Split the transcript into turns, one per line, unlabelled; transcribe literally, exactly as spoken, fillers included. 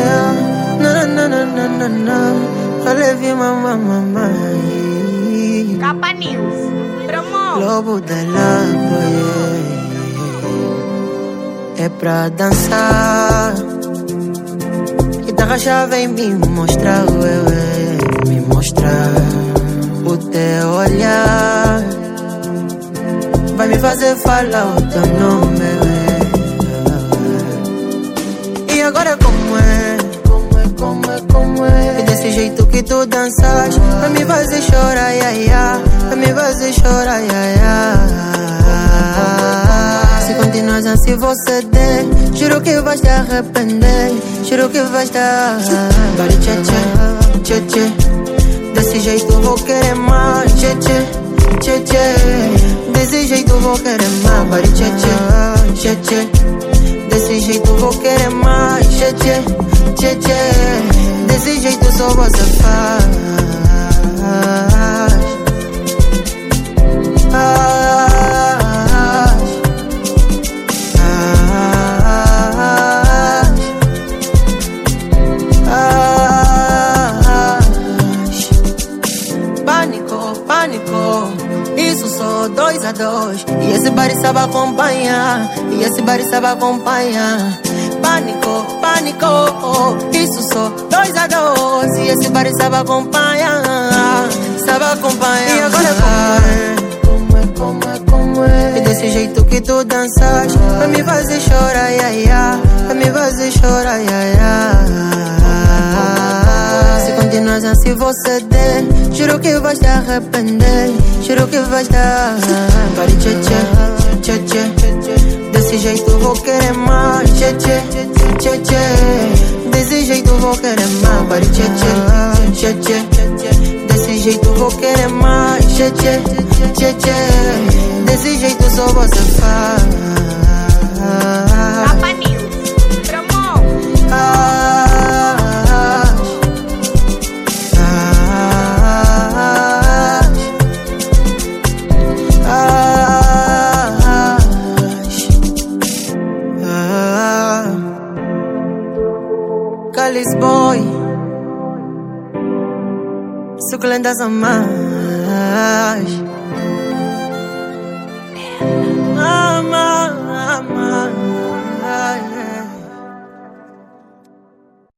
yeah. Na na na na na na. Alevi mamãe, mamãe.
Capa News, promo.
Lobo da Lapa, yeah. É pra dançar. Guitarra já vem me mostrar, ué, ué. Me mostrar o teu olhar. Vai me fazer falar o teu nome, ué. E agora como é? Como é, como é, como é? E desse jeito que tu danças vai me fazer chorar, ia, ia. Vai me fazer chorar, ia, ia. Se continuas assim vou ceder. Juro que vais te arrepender. Juro que vais te bari tchê tchê, tchê tchê. Desse jeito vou querer mais, tchê tchê, tchê tchê. Desse jeito vou querer mais, bari tchê tchê, tchê tchê. Desse jeito vou querer mais, tchê tchê, tchê tchê. Desse jeito só você faz. Pânico, isso só dois a dois. E esse bar sabe acompanhar. E esse bar sabe acompanhar. Pânico, pânico, isso só dois a dois. E esse bar sabe acompanhar. Sabe acompanhar. E agora como é, como é, como é? E desse jeito que tu danças vai me fazer chorar, ia, ia. Vai me fazer chorar, ia, ia. Se continuas assim vou ceder. Juro que vais te arrepender. Juro que vais te bari tchê tchê, tchê tchê. Desse jeito vou querer mais, tchê tchê, tchê tchê. Desse jeito vou querer mais, bari tchê tchê, tchê tchê. Desse jeito vou querer mais, tchê tchê, tchê tchê. Desse jeito só você faz.
Capa News, promo.
Calis Boy, suculentas a mais.